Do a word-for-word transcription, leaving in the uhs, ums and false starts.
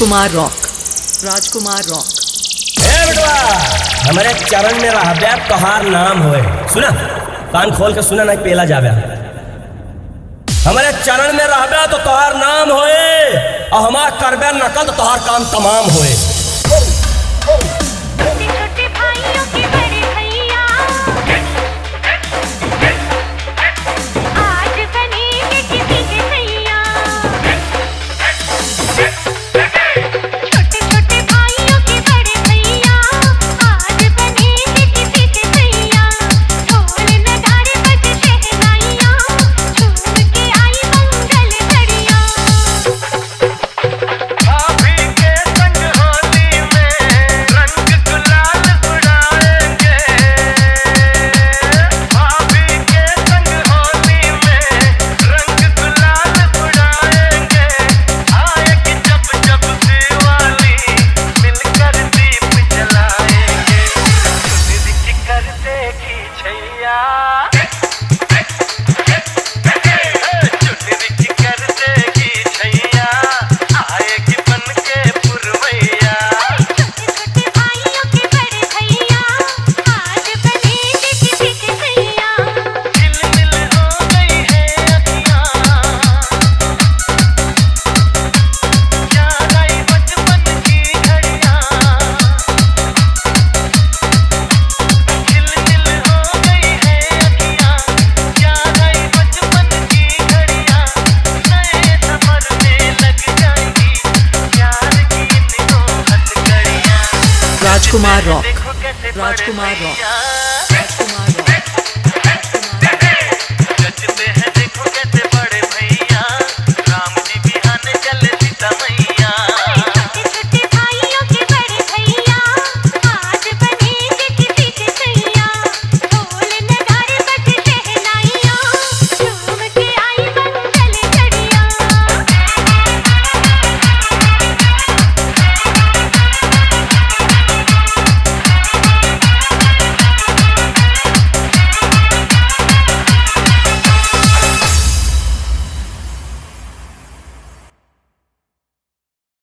राजकुमार rock, Rajkumar rock. ए बेटवा, हमारे चरण में रहबे तोहार नाम होए। सुना, कान खोल के सुना, ना पेला जावे। हमारे चरण में रहबे तो तोहार नाम होए, और हमार करबे नकल तो तोहार काम तमाम होए। Rajkumar rock, Rajkumar rock.